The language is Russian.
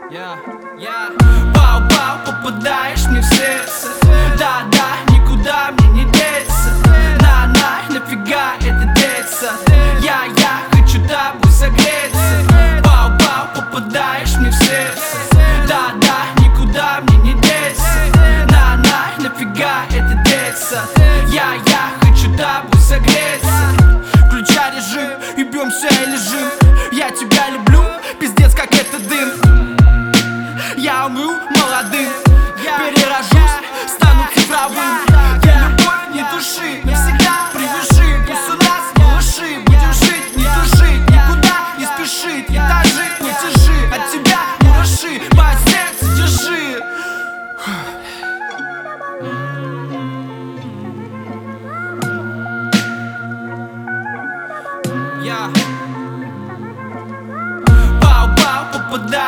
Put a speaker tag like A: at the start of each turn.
A: Бау-бау, попадаешь мне в сердце. Да-да, никуда мне не деться. На-на, нафига это деться? Я хочу тобой согреться. Бау-бау, попадаешь мне в сердце. Да-да, никуда мне не деться. На-на, нафига это деться? Я хочу тобой согреться. Включай режим и бьемся и лежим. Я тебя люблю, пиздец как это дым. Я умру молодым, перерожусь, стану цифровым. Я любовь не души, навсегда привяжи. Пусть у нас малыши, будем жить, не тужить, никуда не спешит. Этажи, платежи, от тебя мураши, мое сердце держи. Бау-бау, попадай.